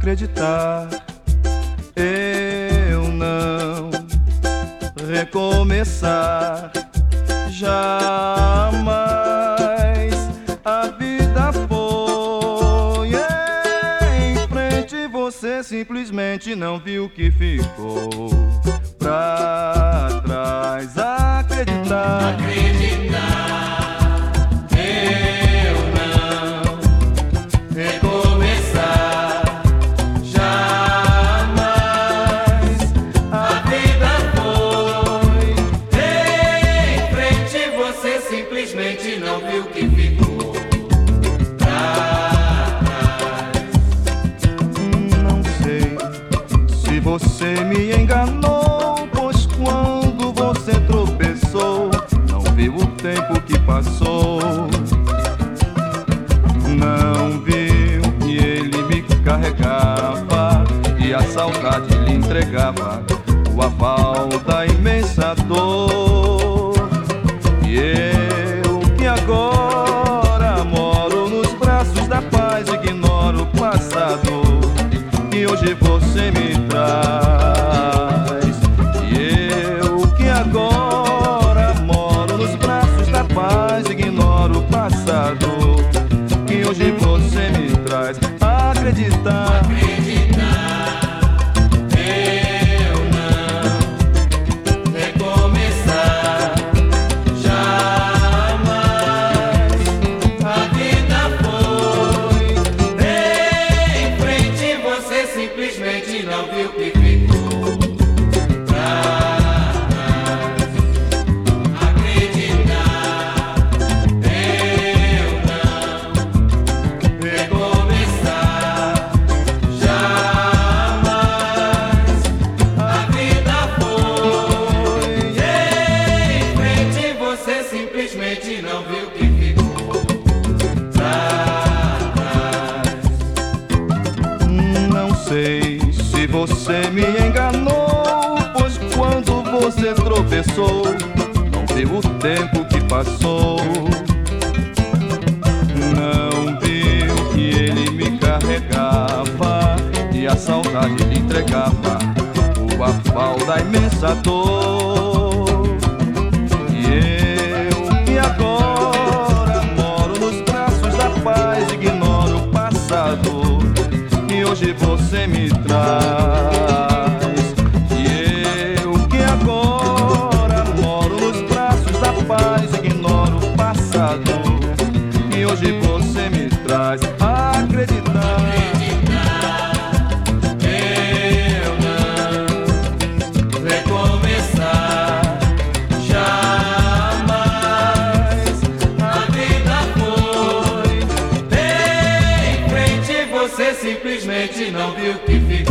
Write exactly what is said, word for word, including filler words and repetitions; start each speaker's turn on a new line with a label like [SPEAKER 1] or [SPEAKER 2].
[SPEAKER 1] acreditar. Eu não recomeçar jamais. A vida foi em frente, você simplesmente não viu que ficou pra trás. Acreditar,
[SPEAKER 2] acreditar, eu não recomeçar jamais. A vida foi em frente, você simplesmente não viu que ficou pra trás.
[SPEAKER 1] não sei se você me enganou, pois quando você tropeçou, não viu o tempo que passou. Não viu que ele me carregava e a saudade lhe entregava o aval da imensa dor. E eu que agora moro nos braços da paz, ignoro o passado que hoje você me traz. E eu que agora moro nos braços da paz, ignoro o passado que hoje você me traz. Acreditar,
[SPEAKER 2] Acreditar, eu não recomeçar jamais. A vida foi em frente, você simplesmente não viu que ficou pra trás. Acreditar, eu não recomeçar jamais. A vida foi em frente, você simplesmente não viu que ficou pra trás.
[SPEAKER 1] não sei se você me enganou, pois quando você tropeçou, não viu o tempo que passou. Não viu que ele me carregava e a saudade lhe entregava o aval da imensa dor. E eu que agora moro nos braços da paz, ignoro o passado que hoje você me traz. E eu que agora moro nos braços da paz, ignoro o passado que hoje você me traz. Acreditar,
[SPEAKER 2] Eu não recomeçar jamais. A vida foi em frente, você simplesmente não viu que ficou